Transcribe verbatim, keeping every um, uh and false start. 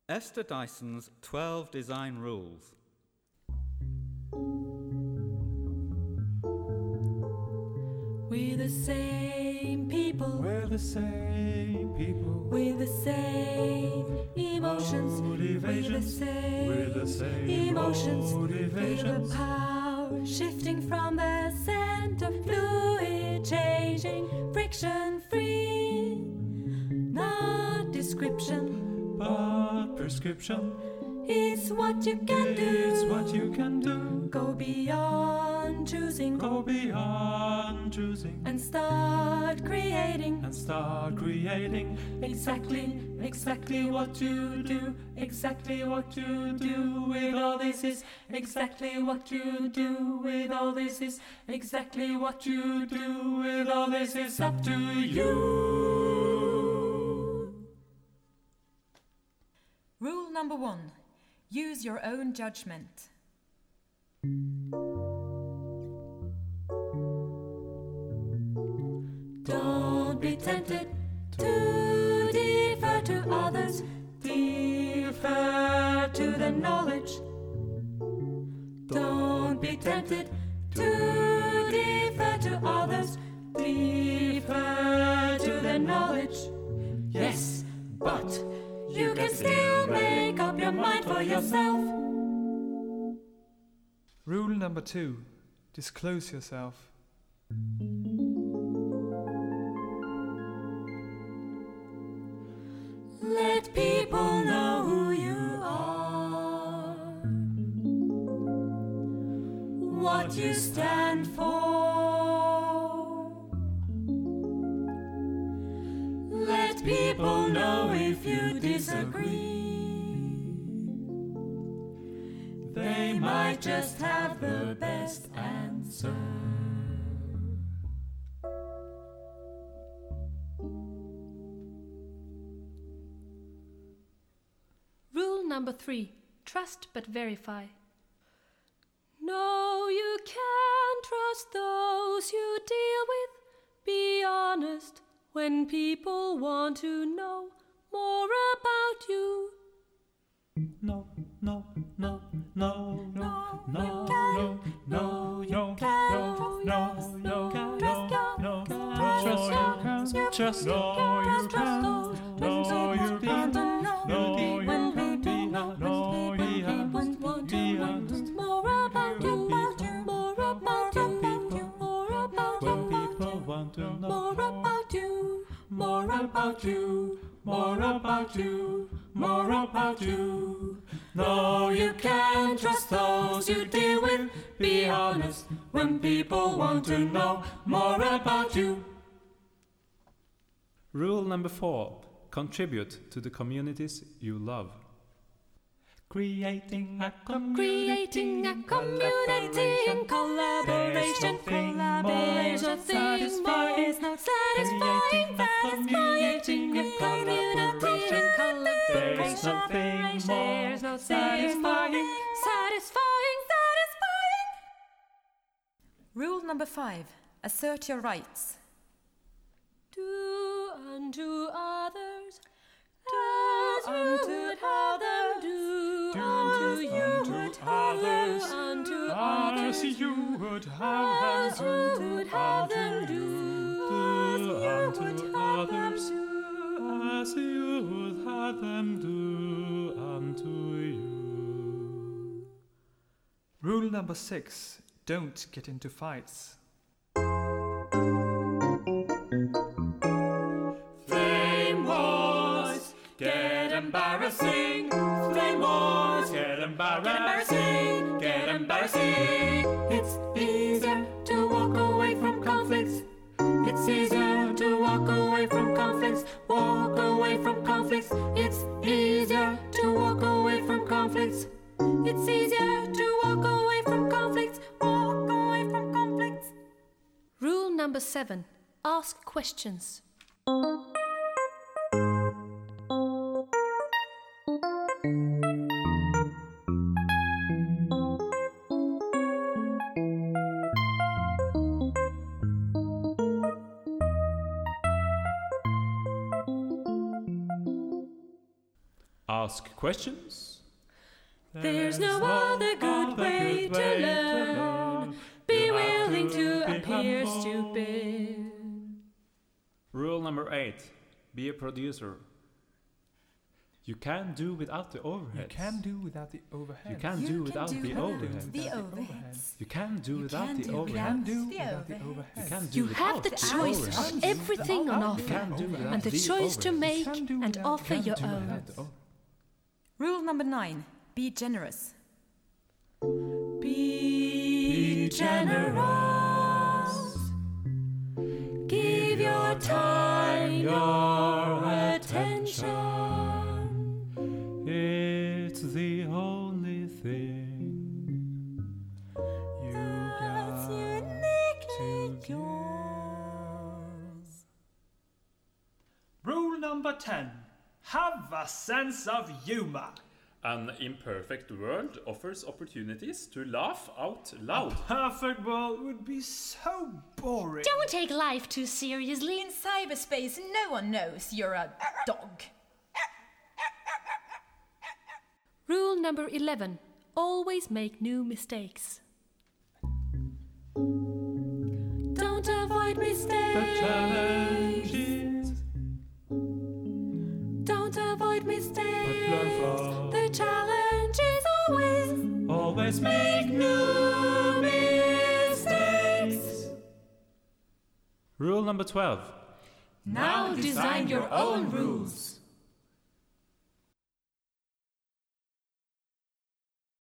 Esther Dyson's twelve Design Rules. We're the same people. We're the same people. We're the same emotions. Motivations. We're the same, We're the same emotions. motivations. Feel the power shifting from the center. Fluid changing, friction free. Not description, But prescription. it's what you can do. It's what you can do. Go beyond choosing Go beyond choosing and start creating. and start creating Exactly, exactly what you do, exactly what you do with all this is exactly what you do with all this is exactly what you do with all this is up to you. Rule number one. Use your own judgment. Don't be tempted to defer to others, defer to the knowledge. Don't be tempted to defer to others, defer to the knowledge. Yes, but you can still make up your mind for yourself. Rule number two. Disclose yourself. Let people know who you are, what you stand for. Let people know if you disagree. They might just have the best answer. Rule number three. Trust but verify. No, you can't trust those you deal with. Be honest when people want to know more about you. No, no, no, no, no, no, no, no, you no, can't no, trust no, those. no, Trust no, you no, can't. no, Trust you you can't. can't. Just You no, can't you trust can't. those. No, you can't. No, No, you when can't. people No, when be people honest. want to Be know honest. more about you, more about you, more about When you, people want to know more about you, more about you, more about you, more about you. No, you can't trust those you deal with. Be honest when people want to know more about you. Rule number four. Contribute to the communities you love. creating a community. Creating a community in collaboration. Collaboration thing more is not satisfying. Satisfying a community in There's collaboration. nothing There's more no satisfying. satisfying, satisfying. Rule number five. Assert your rights. Do unto others As you would have them do unto you, would have others unto as others you would as have you would have them do, as you unto would have them others do. as you would have them do unto you. Rule number six. Don't get into fights. Flame wars get embarrassing. Flame wars get embarrassing. Get embarrassing. It's easier to walk away from conflicts. It's easier to walk away from conflicts. Walk away from conflicts. It's easier to walk away from conflicts. It's easier to walk away from conflicts. Walk away from conflicts. Rule number seven. Ask questions. Ask questions. There's no other good way to learn. Be willing to appear stupid. Rule number eight. Be a producer. You can do without the overheads. You can do without the overhead. You can You do can without do the without overheads. the Without the overheads. You can do You without can the do You overheads. can do The without the overheads. You overhead. can do You without have the the choice overheads. of everything on You offer, can do and the the choice to overheads. make can do and without- offer You your can do own. without the over- Rule number nine. Be generous. Be generous. Give your time, your attention. It's the only thing You That's got uniquely to yours. Rule number ten. Have a sense of humor. An imperfect world offers opportunities to laugh out loud. Perfect world would be so boring. Don't take life too seriously. In cyberspace, no one knows you're a dog. Rule number eleven. Always make new mistakes. Don't avoid mistakes. challenges. Don't avoid mistakes. learn from. The challenge is always Always make new mistakes. Rule number twelve. Now design your own rules.